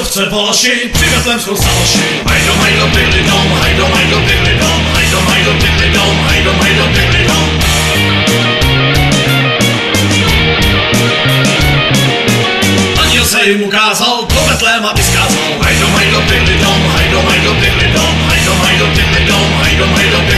chce Balaši, při Betlémskou salaši. Hajdo, hajdo, bydli dom, hajdo, hajdo, bydli dom, hajdo, hajdo, bydli dom, hajdo, hajdo, bydli dom. Anděl se jim ukázal, do Betléma vyskázal. Hajdo, hajdo, bydli dom, hajdo, hajdo, bydli dom, hajdo, hajdo, bydli dom, hajdo, hajdo,